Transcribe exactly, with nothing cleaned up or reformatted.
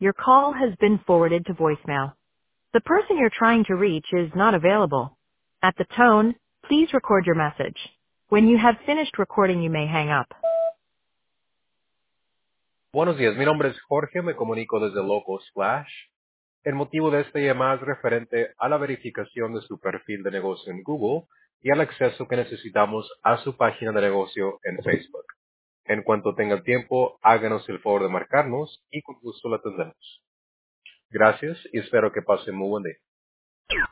Your call has been forwarded to voicemail. The person you're trying to reach is not available. At the tone, please record your message. When you have finished recording, you may hang up. Buenos días, mi nombre es Jorge, me comunico desde Loco Splash. El motivo de esta llamada es referente a la verificación de su perfil de negocio en Google y al acceso que necesitamos a su página de negocio en Facebook. En cuanto tenga tiempo, háganos el favor de marcarnos y con gusto la atendemos. Gracias y espero que pase muy buen día.